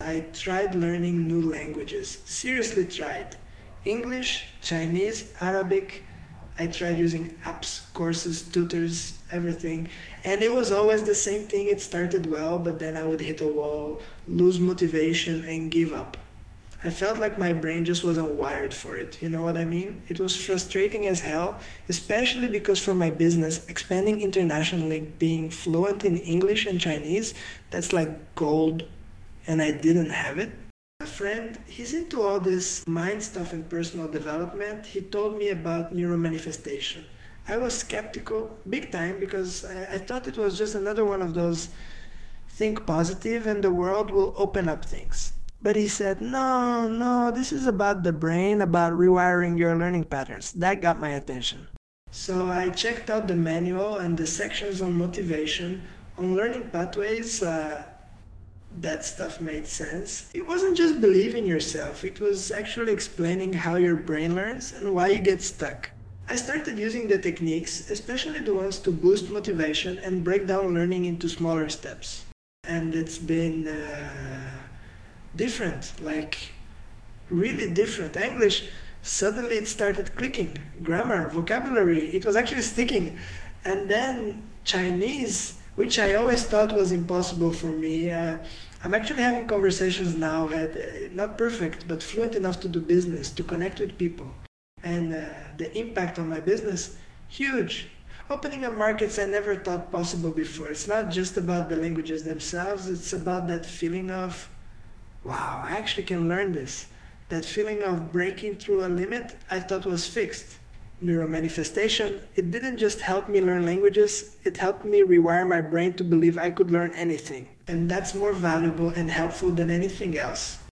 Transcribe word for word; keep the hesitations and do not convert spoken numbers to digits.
I tried learning new languages. Seriously tried. English, Chinese, Arabic. I tried using apps, courses, tutors, everything. And it was always the same thing. It started well, but then I would hit a wall, lose motivation, and give up. I felt like my brain just wasn't wired for it. You know what I mean? It was frustrating as hell, especially because for my business, expanding internationally, being fluent in English and Chinese, that's like gold, and I didn't have it. A friend, he's into all this mind stuff and personal development. He told me about neuromanifestation. I was skeptical, big time, because I, I thought it was just another one of those think positive and the world will open up things. But he said, no, no, this is about the brain, about rewiring your learning patterns. That got my attention. So I checked out the manual and the sections on motivation, on learning pathways. Uh, that stuff made sense. It wasn't just believe in yourself, it was actually explaining how your brain learns and why you get stuck. I started using the techniques, especially the ones to boost motivation and break down learning into smaller steps. And it's been uh, different, like really different. English, suddenly it started clicking. Grammar, vocabulary, it was actually sticking. And then Chinese, which I always thought was impossible for me. Uh, I'm actually having conversations now, at, uh, not perfect, but fluent enough to do business, to connect with people. And uh, the impact on my business, huge. Opening up markets I never thought possible before. It's not just about the languages themselves, it's about that feeling of, wow, I actually can learn this. That feeling of breaking through a limit I thought was fixed. Neuromanifestation, it didn't just help me learn languages, it helped me rewire my brain to believe I could learn anything. And that's more valuable and helpful than anything else.